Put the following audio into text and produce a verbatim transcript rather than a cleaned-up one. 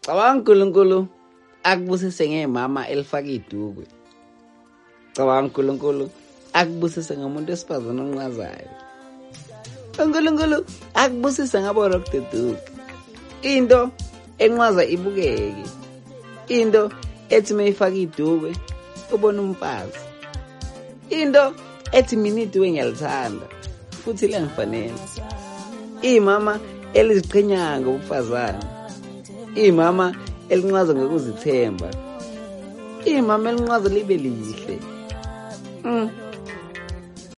Cabanga uNkulunkulu akubusise ngemama elifaka idukwe. Cabanga uNkulunkulu akubusise ngomuntu esifazana onqazayo. uNkulunkulu akubusise ngabo rock the duke. Into enqaza ibukeke. Into ethi mayifaka idukwe ubona umfazi. Into ethi mina idukwe ngiyalithanda futhi lengifanele. Imama eliziqhenya ngobufazana. Imama elinqaza ngokuzithemba. Imama elinqaza libe lihle. Mm.